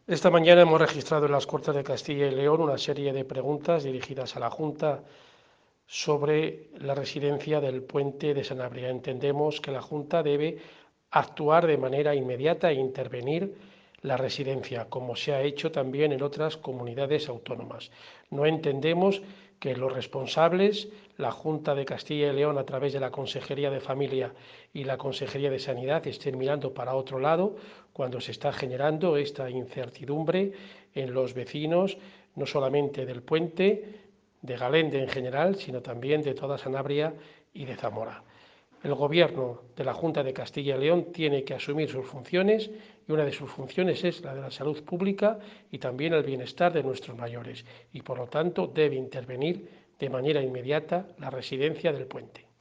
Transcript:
Esta mañana hemos registrado en las Cortes de Castilla y León una serie de preguntas dirigidas a la Junta sobre la residencia del puente de Sanabria. Entendemos que la Junta debe actuar de manera inmediata e intervenir la residencia, como se ha hecho también en otras comunidades autónomas. No entendemos que los responsables, la Junta de Castilla y León a través de la Consejería de Familia y la Consejería de Sanidad, estén mirando para otro lado cuando se está generando esta incertidumbre en los vecinos, no solamente del puente, de Galende en general, sino también de toda Sanabria y de Zamora. El Gobierno de la Junta de Castilla y León tiene que asumir sus funciones y una de sus funciones es la de la salud pública y también el bienestar de nuestros mayores y por lo tanto debe intervenir de manera inmediata la residencia del puente.